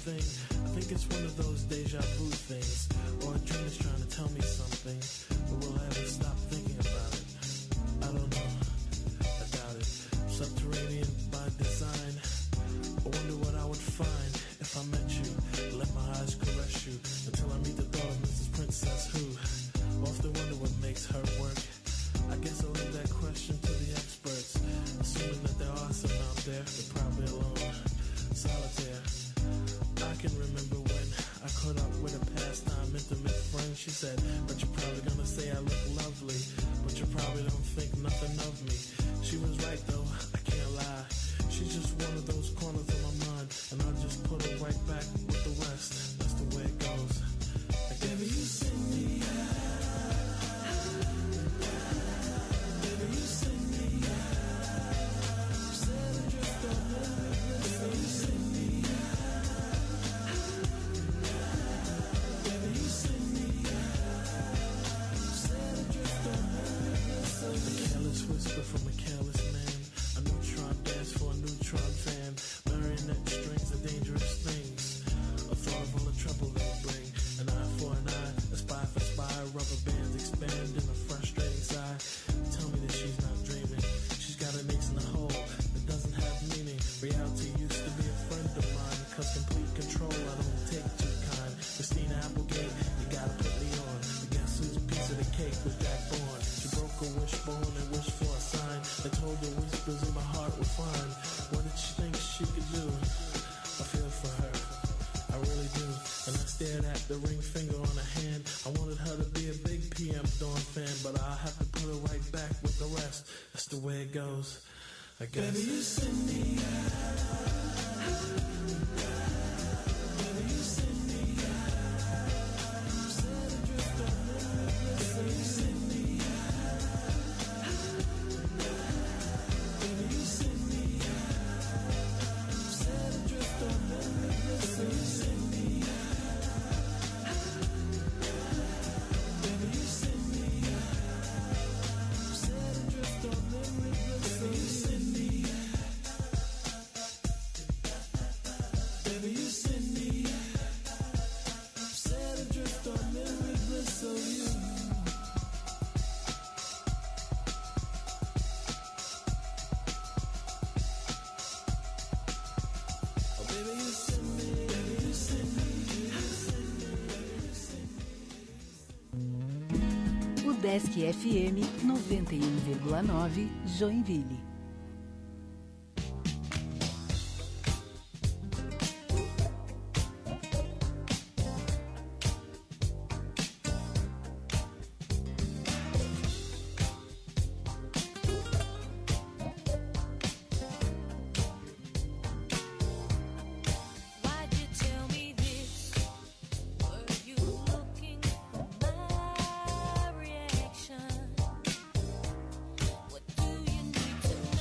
thing. I think it's one of those deja vu things, or a dream is trying to tell me something, but will I ever stop thinking about it? I don't know, I doubt it. Subterranean by design, I wonder what I would find if I met you. Let my eyes caress you until I meet the thought of Mrs. Princess who often wonder what makes her work. I guess I'll leave that question to the experts, assuming that there are some out there, they're probably alone, solitaire. I can remember when I caught up with a pastime intimate friend. She said, but you're probably gonna say I look lovely, but you probably don't think nothing of me. She was right though, I can't lie. She's just one of those corners of my mind, and I'll just put her right back with the rest. That's the way it goes. Baby, you send me out. Baby, you send me out. Said I drift on the river. Baby, you send me out. Baby, you send me out. Said I drift on the river. A careless whisper from a careless man. A neutron dance for a neutron fan. Marionette strings are dangerous things. A thought of all the trouble they bring. An eye for an eye, a spy for spy. Rubber bands expand in a frustrating sigh. Tell me that she's not dreaming. She's got an ace in the hole that doesn't have meaning. Reality used to be a friend of mine, cause complete control I don't take too kind. Christina Applegate, you gotta put me on. But guess whose piece of the cake was Jack Bourne? She broke a wishbone and wished for a sign. I told her whispers in my heart were fine. What did she think she could do? I feel for her, I really do. And I stared at the ring finger on her hand. I wanted her to be a big PM Dawn fan, but I'll have to put her right back with the rest. That's the way it goes, I guess. Baby, you send me out. Baby, you send me out. Said adrift on the river. Baby, you send me out. Baby, you send me out. Said adrift on the river. Baby, you send me out. Baby, you send me out. Said adrift on the river. Baby, you send me out. Baby, you send me out. Said adrift on the river, so you. Oh, baby, you send me. Baby, you send me. O Desk FM 91,9 Joinville. Why'd you tell me this? Were you looking for my reaction? What do you need to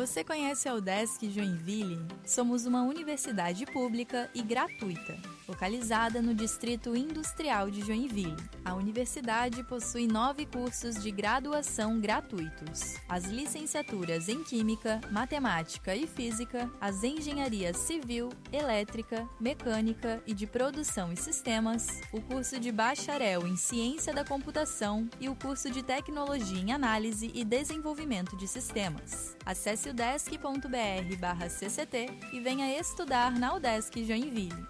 Você conhece a UDESC Joinville? Somos uma universidade pública e gratuita, localizada no Distrito Industrial de Joinville. A universidade possui 9 cursos de graduação gratuitos: as licenciaturas em Química, Matemática e Física, as engenharias Civil, Elétrica, Mecânica e de Produção e Sistemas, o curso de Bacharel em Ciência da Computação e o curso de Tecnologia em Análise e Desenvolvimento de Sistemas. Acesse udesc.br/cct e venha estudar na UDESC Joinville.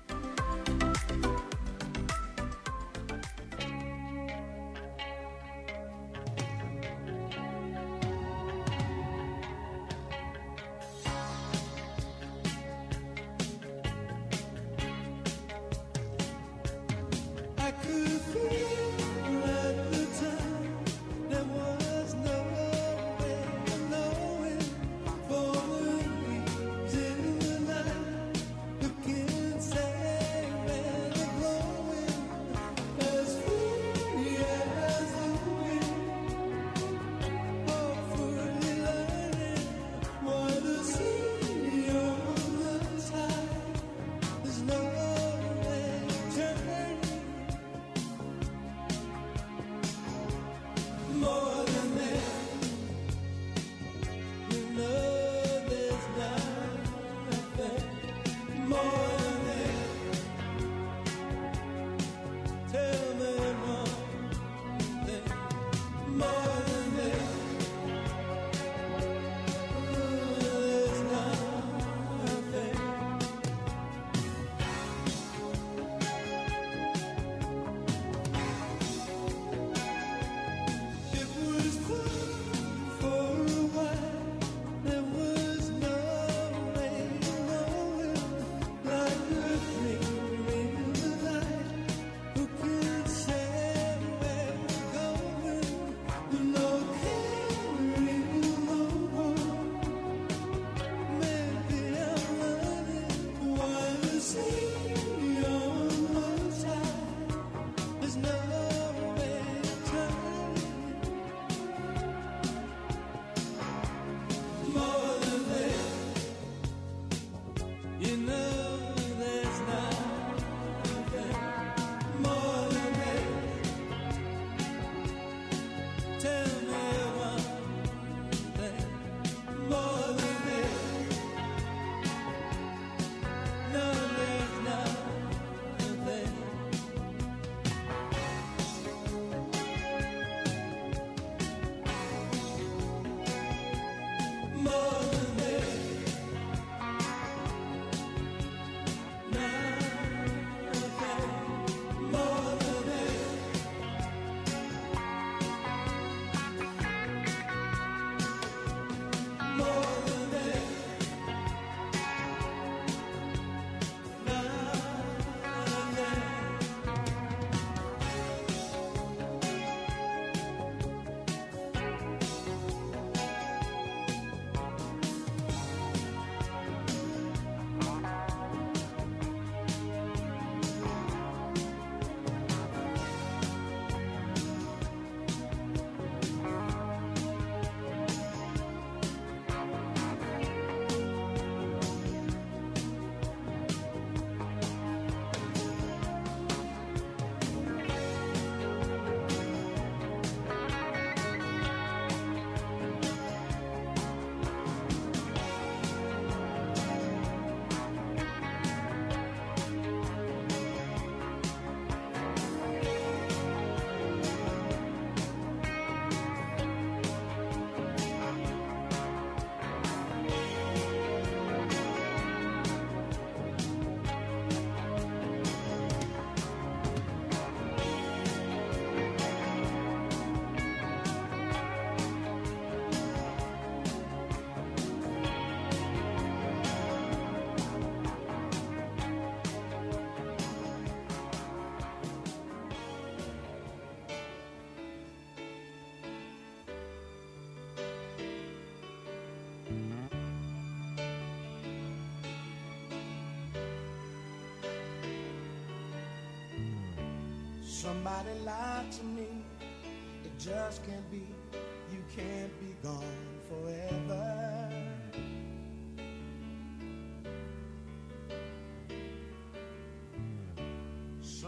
Somebody lied to me, it just can't be. You can't be gone forever.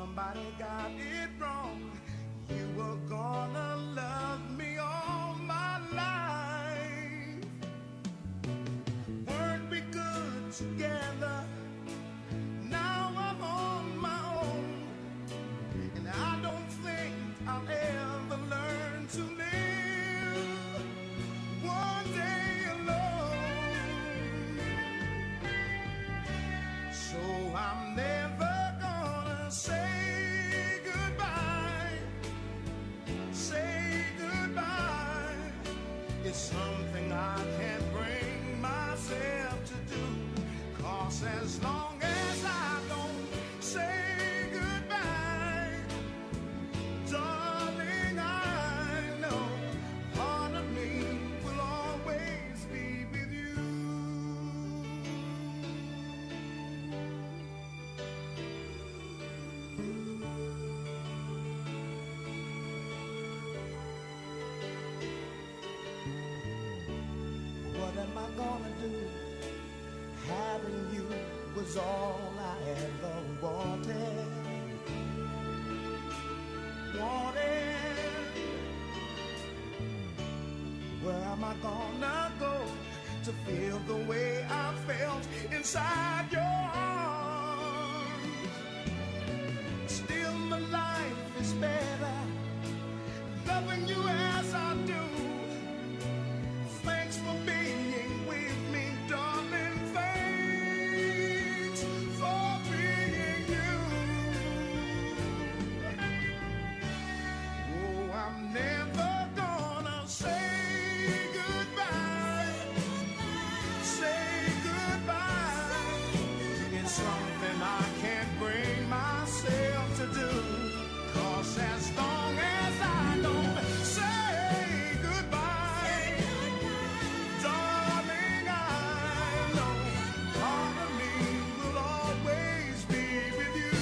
somebody got it wrong. You were gonna love me all my life. Weren't we good together? Now I'm on my own, and I don't think I'll ever learn to live one day alone. So I'm never gonna say goodbye. Say goodbye. It's something I can't bring myself to do. 'Cause as long as I don't say goodbye, darling, I know part of me will always be with you. What am I gonna do? Having you was all I ever wanted. Where am I gonna go to feel the way I felt inside your arms? Still my life is better loving you as I do. Thanks for being with me, darling. Thanks for being you. Oh, I'm never gonna say goodbye. Say goodbye. It's something I can't bring myself to do. 'Cause as long as I don't say goodbye, darling, I know part of me will always be with you.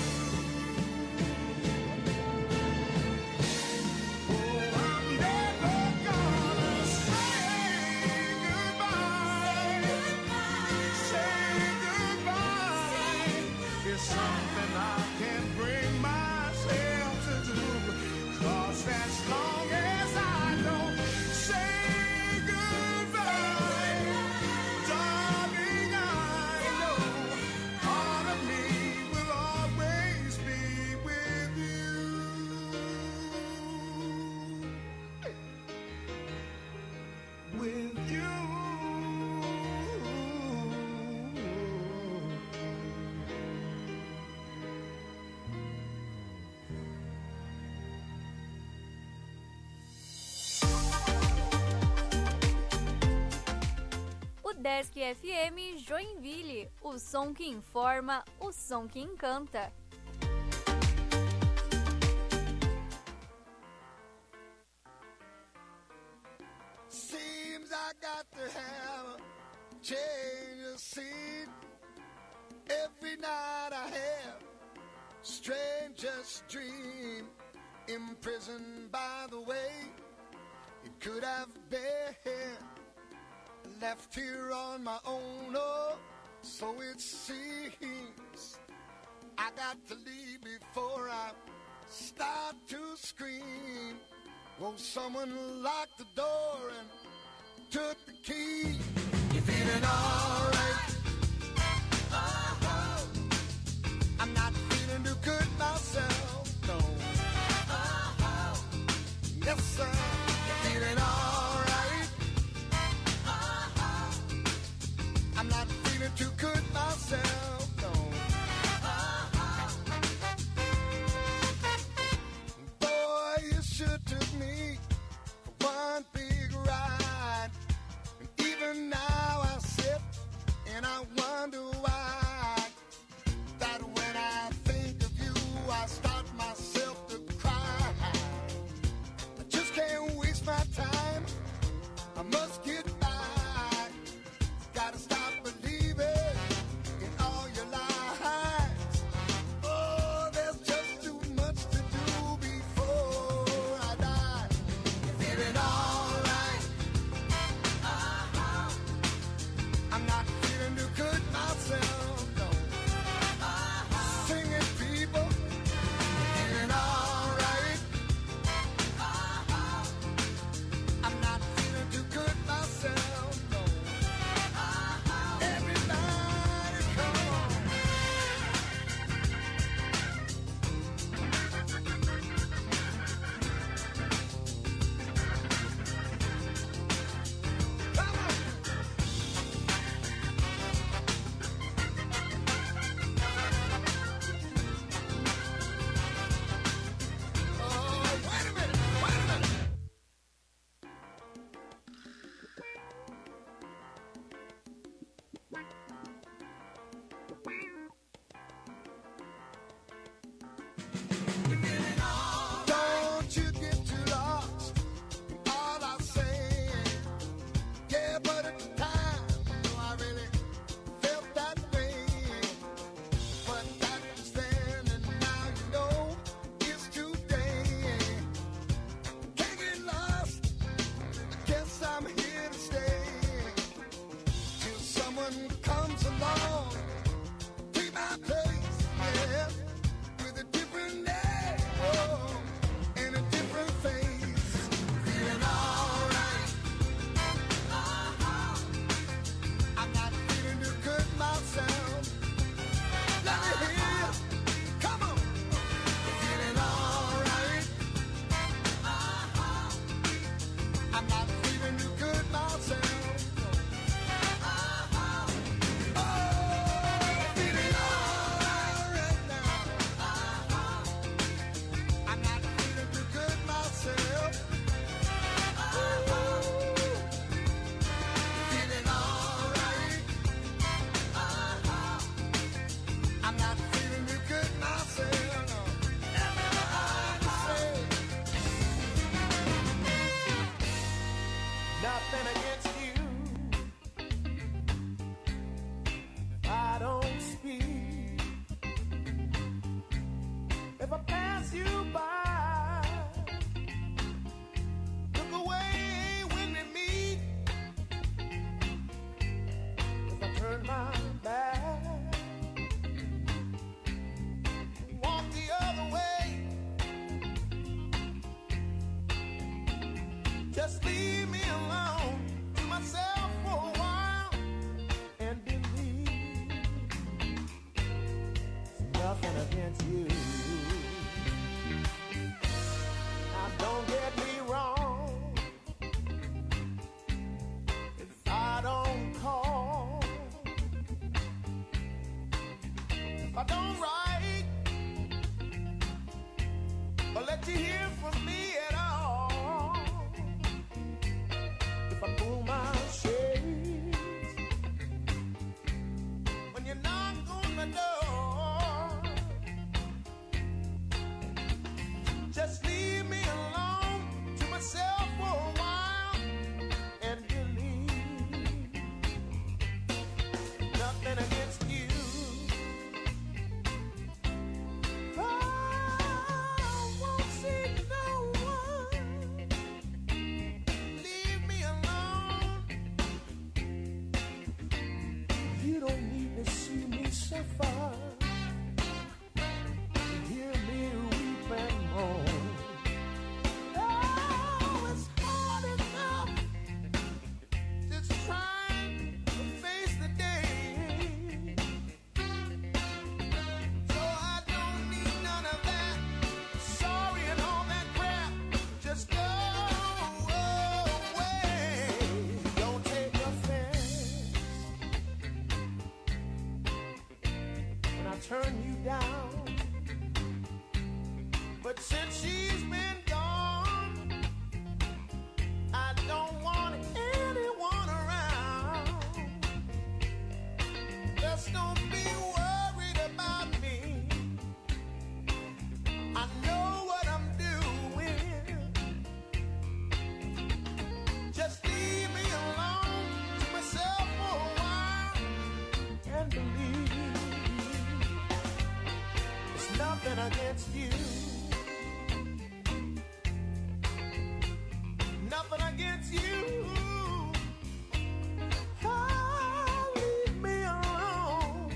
Oh, I'm never gonna say goodbye. Say goodbye. It's something I can't bring myself to do. 'Cause as long as I don't say goodbye, darling, I know part of me will always be with you. With you. O Desk FM Joinville, o som que informa, o som que encanta. Seems I got to have a change of scene. Every night I have strangest dream, imprisoned by the way it could have been, left here on my own. Oh, so it seems I got to leave before I start to scream. Well, someone locked the door and took the key. You feeling alright? Oh, I'm not feeling too good myself, no. Oh, yes, sir. You feeling alright? Oh, I'm not feeling too good myself, no. Boy, you should took me for one big ride. And even now I sit turn you down. But since she's been gone, I don't want anyone around. Just don't be worried about me. I know what I'm doing. Just leave me alone to myself for a while and believe it's nothing against you. Nothing against you. Oh, leave me alone.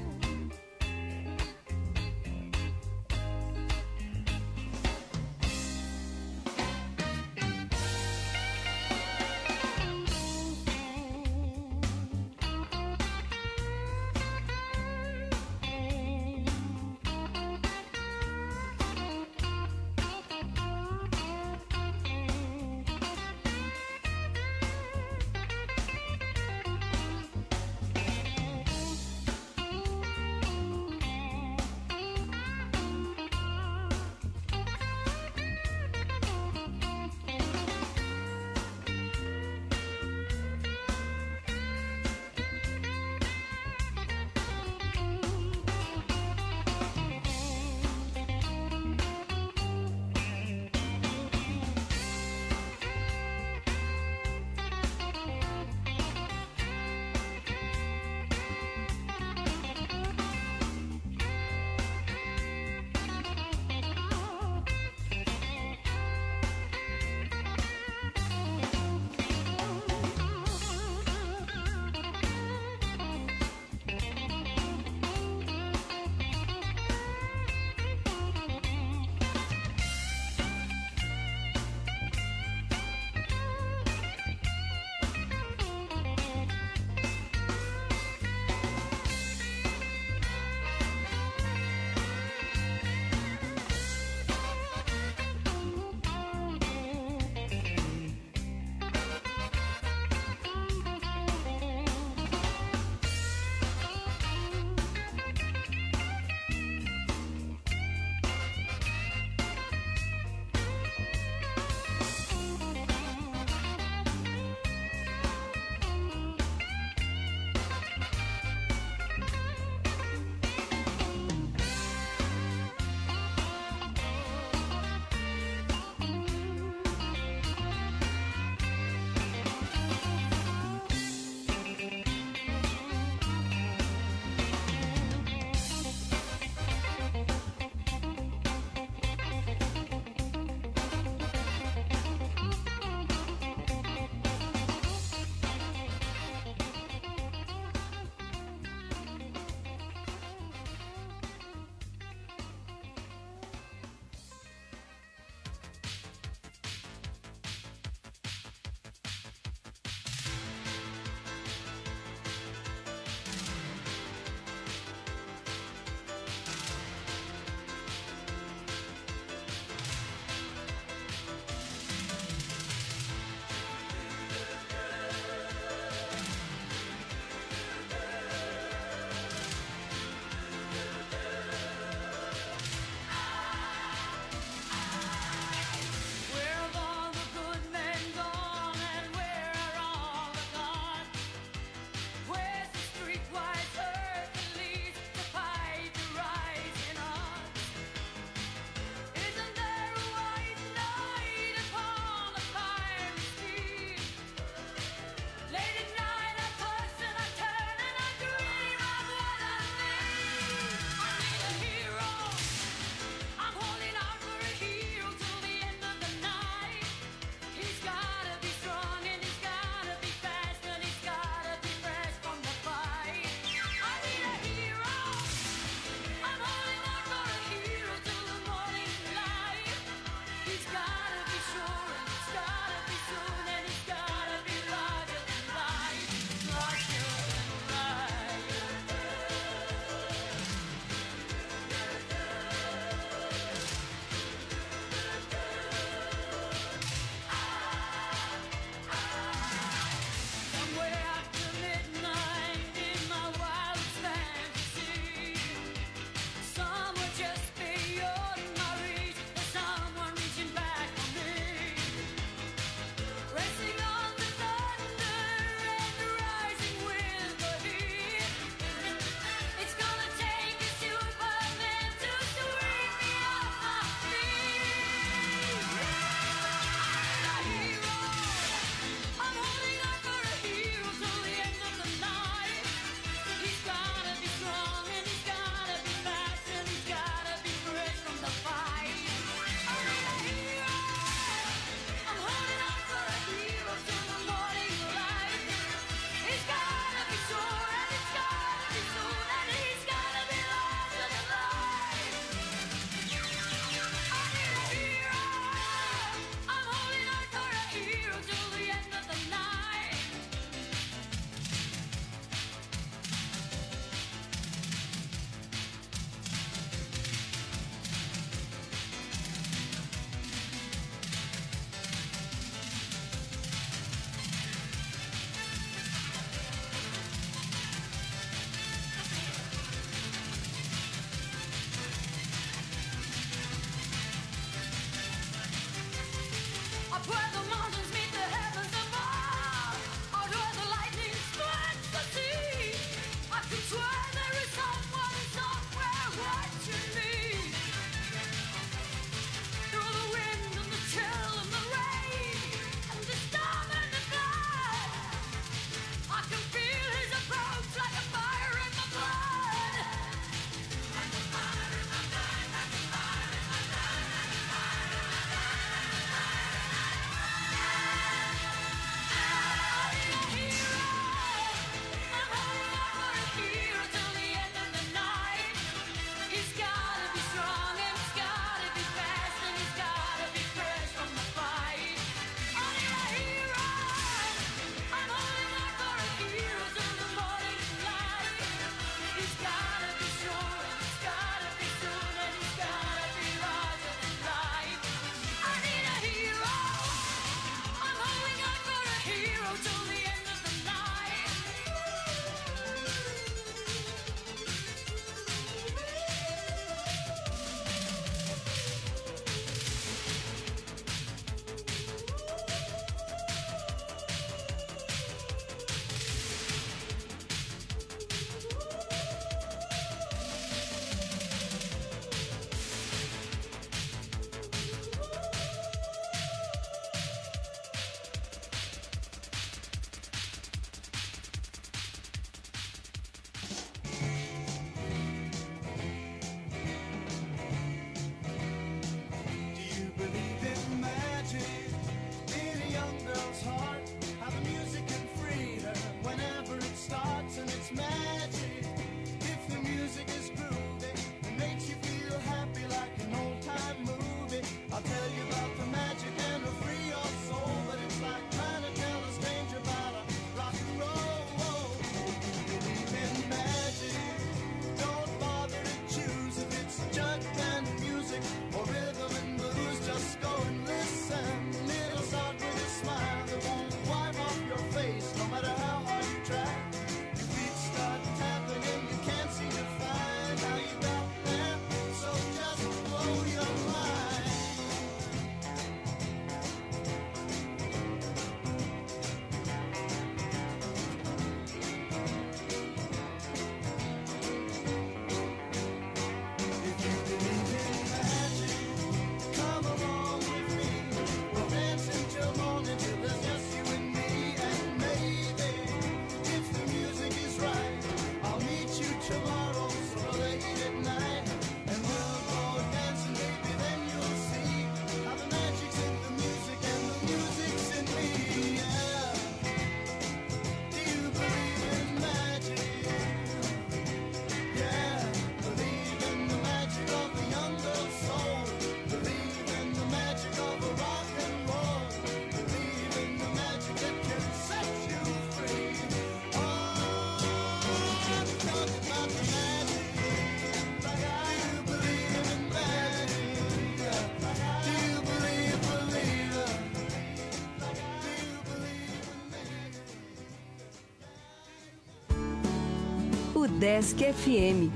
Udesc FM.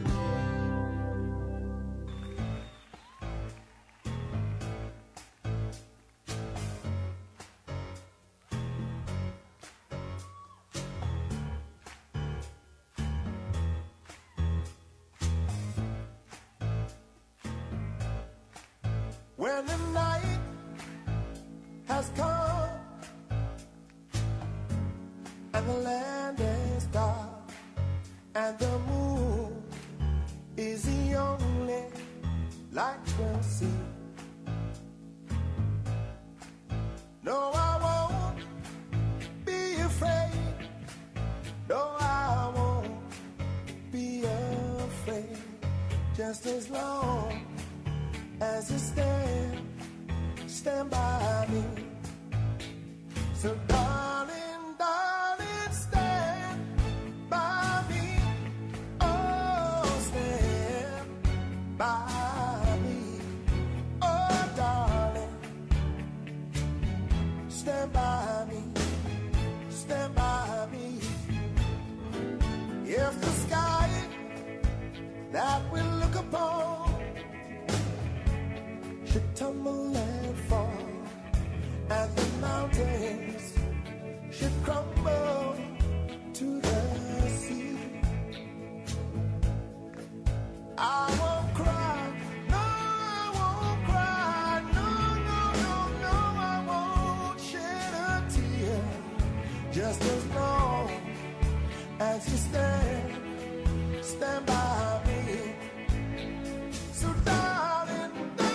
When the night has come and the land is dark and the moon is the only light we'll see. No, I won't be afraid. No, I won't be afraid. Just as long as you stand by me. So darling, darling, stand by me. Oh, stand by me. Oh, darling, stand by me. Stand by me. If the sky that we look upon should tumble and fall, and the mountains should crumble to the sea, I won't cry, no, I won't cry, no, no, no, no, I won't shed a tear, just as long as you stand by me. So darling,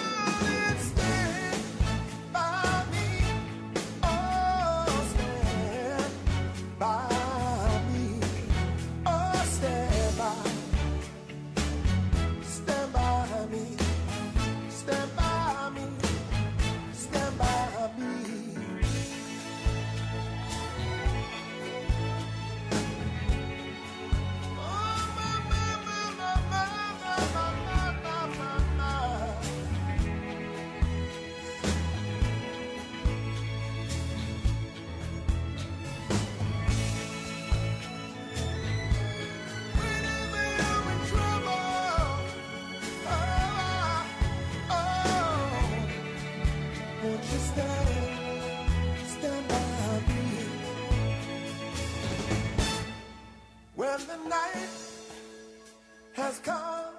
when the night has come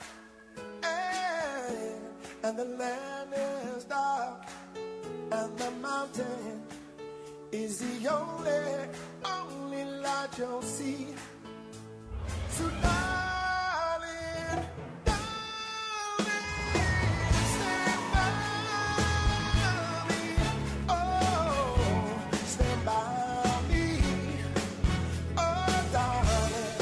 and the land is dark and the mountain is the only light you'll see. So darling, darling, stand by me. Oh, stand by me. Oh, darling,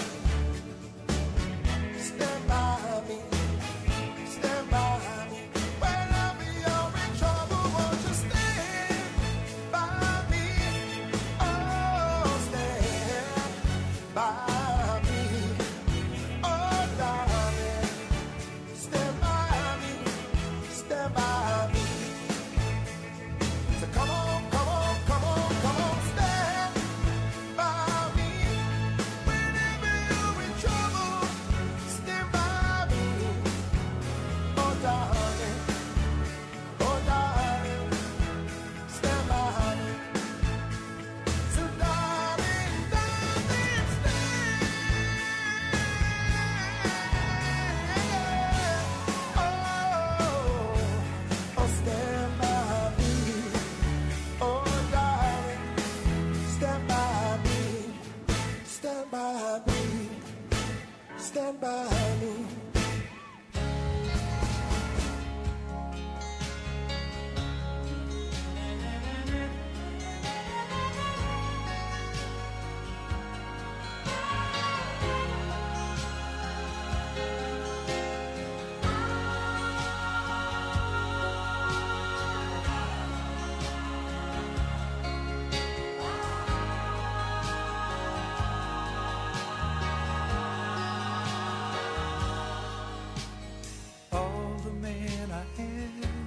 stand by me. Stand by me. Whenever you're in trouble, won't you stand by me? Oh, stand by me. Oh, darling, stand by me. Stand by me. So come on, come on, come on, come on, stand by me. Whenever you're in trouble, stand by me. Oh, darling, stand by me. So darling, darling, stand. Oh, stand by me. Oh, darling, stand by me. Stand by me. Stand by me. All the man I am,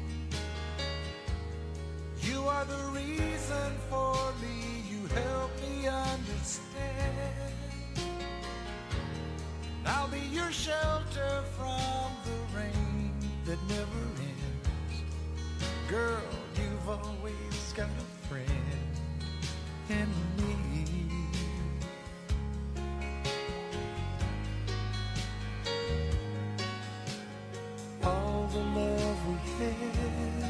you are the reason for me. You help me understand I'll be your shelter from the rain that never ends. Girl, you've always got a friend in me. All the love we had,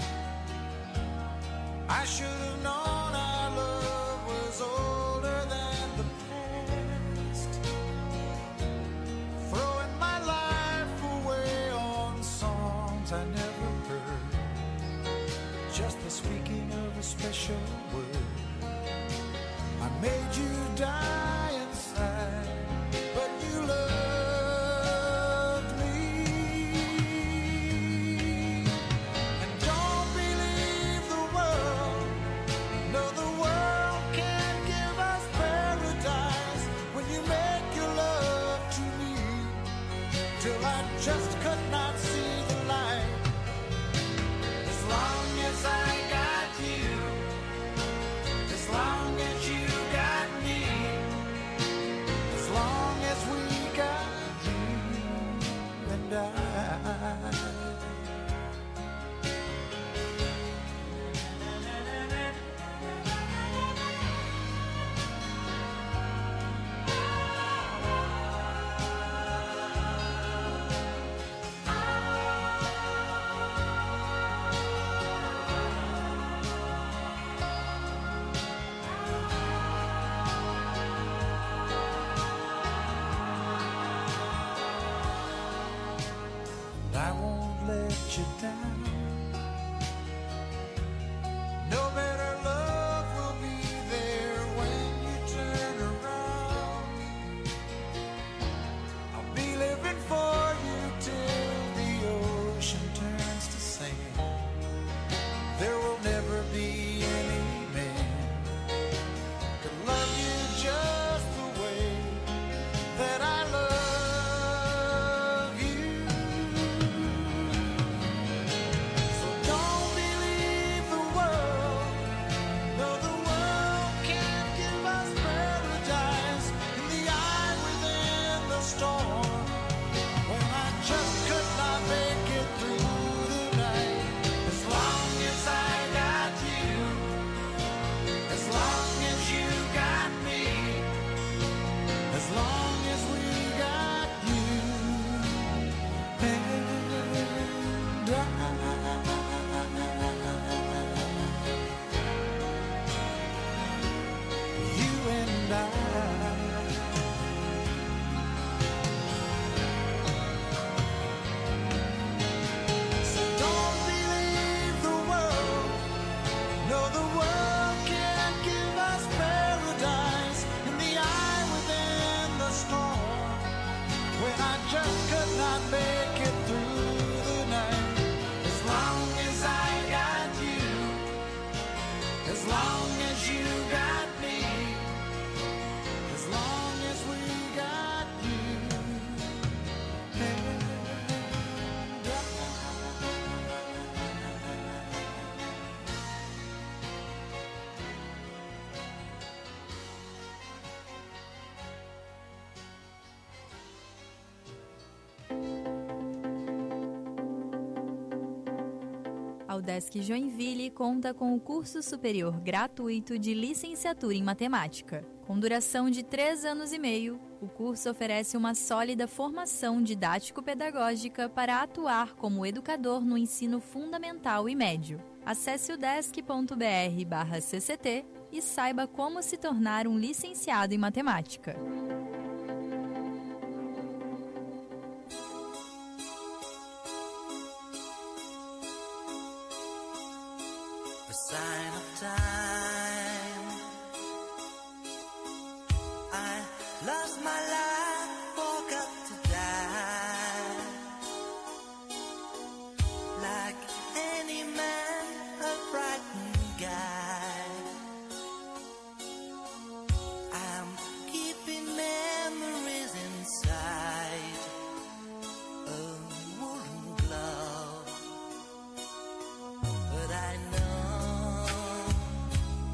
I should have known our love was older than the past. Throwing my life away on songs I never heard, just the speaking of a special word. I made you die inside, but you loved me. And don't believe the world, no, the world can't give us paradise when you make your love to me, till I just could not see the light. As long as I got you, as long as you got me, as long as we got you and I. I won't let you down. No better love will be there when you turn around. I'll be living for you till the ocean turns to sand. There will never be any man could love you just the way that I love. A UDESC Joinville conta com o curso superior gratuito de licenciatura em matemática. Com duração de 3 anos e meio, o curso oferece uma sólida formação didático-pedagógica para atuar como educador no ensino fundamental e médio. Acesse udesc.br/cct e saiba como se tornar um licenciado em matemática. Sign of time. I lost my life, woke up to die. Like any man, a frightened guy. I'm keeping memories inside a woolen glove, but I know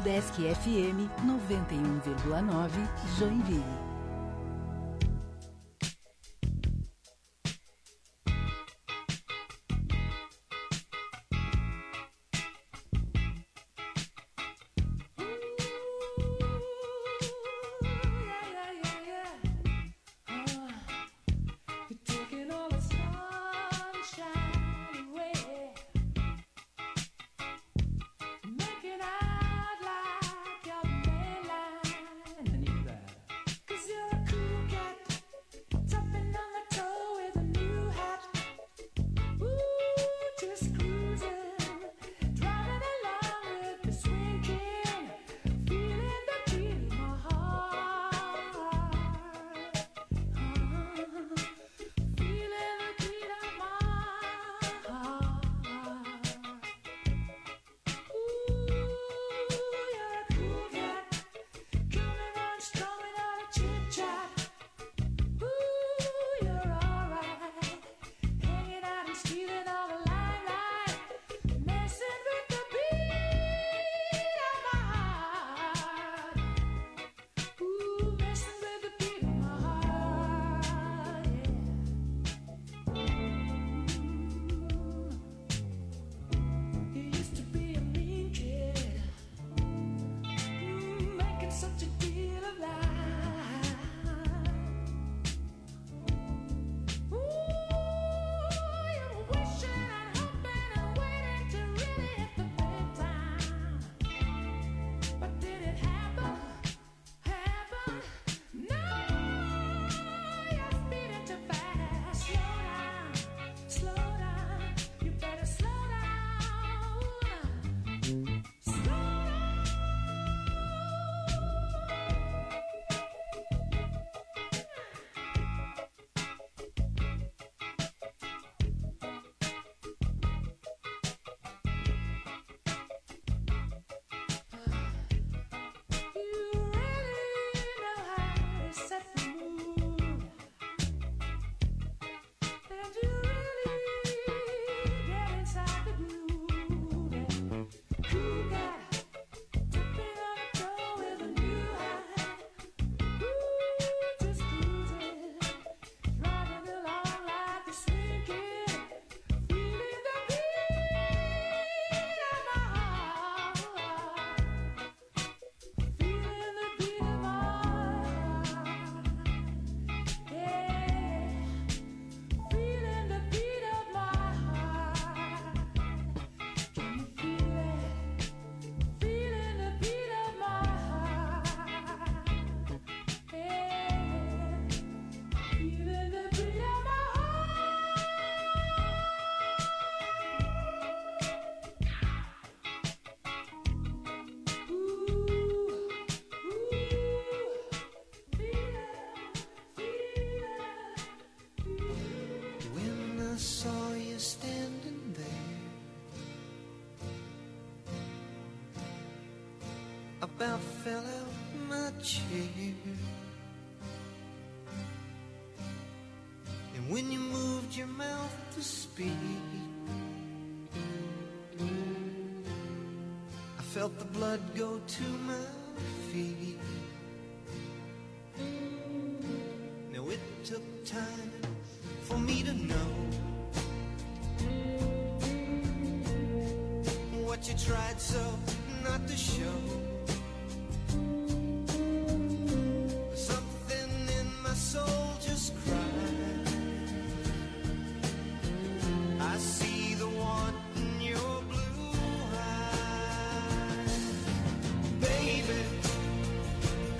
Udesc FM 91,9 Joinville. About fell out my chair. And when you moved your mouth to speak, I felt the blood go to my feet. Now it took time for me to know what you tried so not to show.